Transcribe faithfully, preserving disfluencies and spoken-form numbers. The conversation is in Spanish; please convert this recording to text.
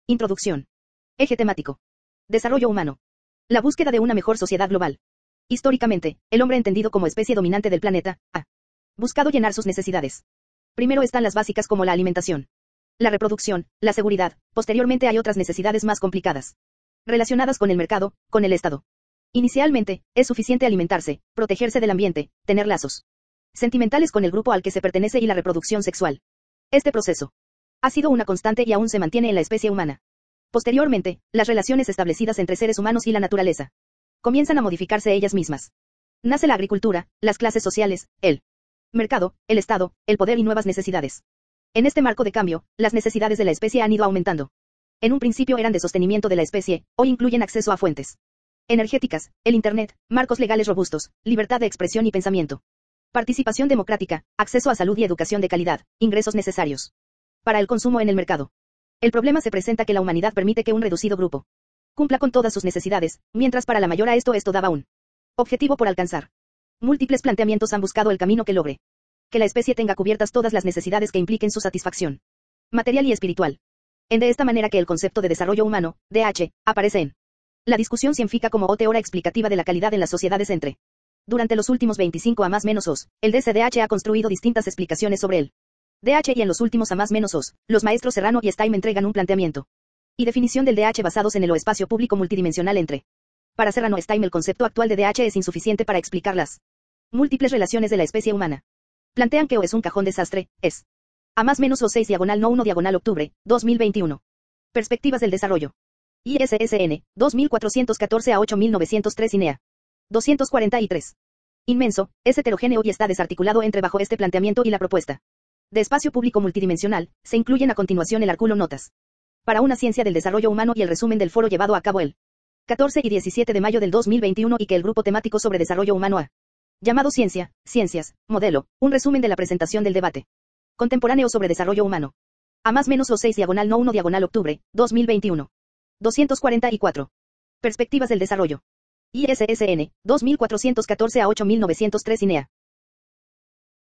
Introducción. Eje temático. Desarrollo humano. La búsqueda de una mejor sociedad global. Históricamente, el hombre entendido como especie dominante del planeta, ha buscado llenar sus necesidades. Primero están las básicas como la alimentación, la reproducción, la seguridad, posteriormente hay otras necesidades más complicadas, relacionadas con el mercado, con el Estado. Inicialmente, es suficiente alimentarse, protegerse del ambiente, tener lazos sentimentales con el grupo al que se pertenece y la reproducción sexual. Este proceso ha sido una constante y aún se mantiene en la especie humana. Posteriormente, las relaciones establecidas entre seres humanos y la naturaleza comienzan a modificarse ellas mismas. Nace la agricultura, las clases sociales, el mercado, el Estado, el poder y nuevas necesidades. En este marco de cambio, las necesidades de la especie han ido aumentando. En un principio eran de sostenimiento de la especie, hoy incluyen acceso a fuentes energéticas, el Internet, marcos legales robustos, libertad de expresión y pensamiento, participación democrática, acceso a salud y educación de calidad, ingresos necesarios para el consumo en el mercado. El problema se presenta que la humanidad permite que un reducido grupo cumpla con todas sus necesidades, mientras para la mayoría esto es todavía un objetivo por alcanzar. Múltiples planteamientos han buscado el camino que logre que la especie tenga cubiertas todas las necesidades que impliquen su satisfacción material y espiritual. En de esta manera que el concepto de desarrollo humano, D H, aparece en la discusión científica como o teoría explicativa de la calidad en las sociedades entre. Durante los últimos veinticinco a más menos os, el D C D H ha construido distintas explicaciones sobre él. D H y en los últimos a más menos os, los maestros Serrano y Stein entregan un planteamiento y definición del D H basados en el o espacio público multidimensional entre. Para Serrano Stein el concepto actual de D H es insuficiente para explicar las múltiples relaciones de la especie humana. Plantean que o es un cajón desastre, es a más menos o seis diagonal no uno diagonal octubre, dos mil veintiuno. Perspectivas del desarrollo. I S S N, dos mil cuatrocientos catorce a ocho mil novecientos tres I N E A. doscientos cuarenta y tres. Inmenso, es heterogéneo y está desarticulado entre bajo este planteamiento y la propuesta de espacio público multidimensional. Se incluyen a continuación el artículo Notas para una ciencia del desarrollo humano y el resumen del foro llevado a cabo el catorce y diecisiete de mayo del dos mil veintiuno y que el grupo temático sobre desarrollo humano ha llamado Ciencia, Ciencias, Modelo, un resumen de la presentación del debate contemporáneo sobre desarrollo humano. A más menos o seis diagonal no uno diagonal octubre, dos mil veintiuno. doscientos cuarenta y cuatro. Perspectivas del desarrollo. I S S N, dos mil cuatrocientos catorce a ocho mil novecientos tres I N E A.